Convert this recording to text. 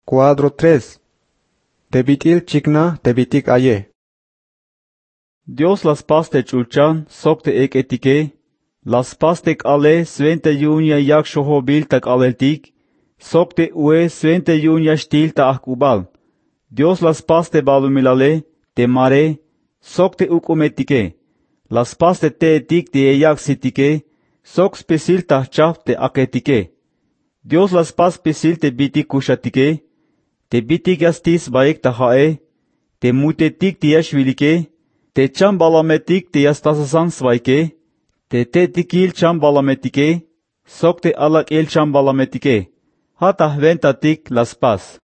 Cuadro 3. Tebitil chikna tebitik aye. Dios las paste chulchan sokte ek etike, las paste ale svente junia yak shohobil tak aleltik, sokte ue svente junia stil ta akubal. Dios las paste balumilale, te mare, sokte ukumetike, las paste te etik te yak sitike, sok spesil ta chaf te aketike. Dios las pas spesil te bitik kushatike, te bitik astis baek ta hae, te mutetik te yashvilike, te cham balametik te yastasasan svaike, te tikil cham balametike, sok te alak el cham balametike, hata ventatik las pas.